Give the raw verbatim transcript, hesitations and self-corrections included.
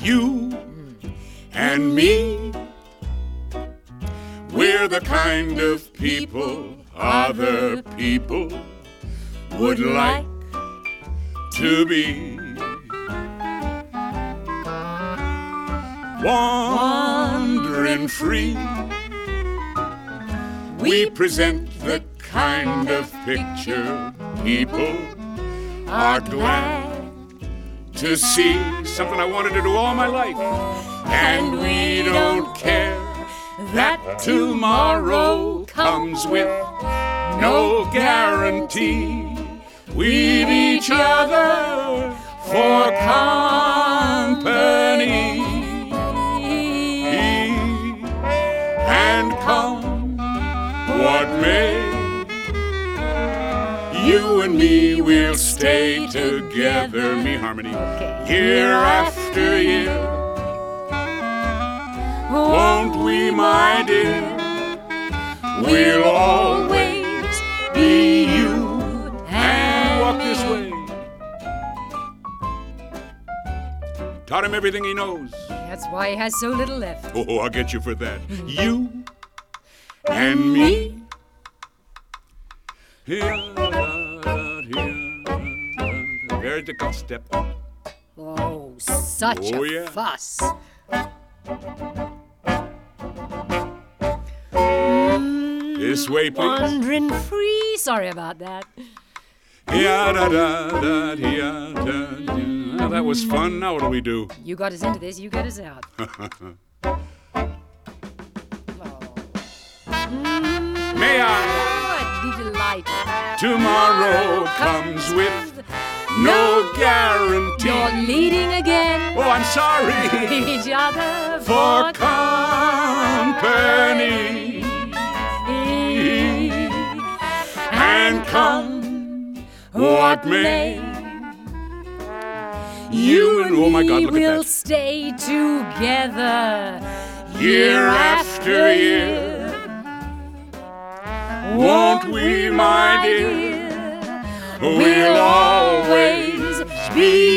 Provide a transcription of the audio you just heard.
You and me, we're the kind of people other people would like to be. Wandering free, we present the kind of picture people are glad to see. Something I wanted to do all my life. And we don't care that tomorrow comes with no guarantee. We've each other for company. And come what may, you and me will stay together. Me harmony. Okay. Year after year. Won't we, my dear? We'll always be you and walk this way. Taught him everything he knows. That's why he has so little left. Oh, I'll get you for that. You and me. There's the cut step. Oh, such Oh, a yeah. fuss. This way, please. Wandering free. Sorry about that. Yeah, da, da, da, yeah, da, da. That was fun. Now what do we do? You got us into this, you get us out. May I? What the delight. Tomorrow comes with no guarantee. You're leading again. Oh, I'm sorry. Each other For company. And come what may, you and, oh my God, look will at that. stay together Year after year. Won't we, my dear? We'll always be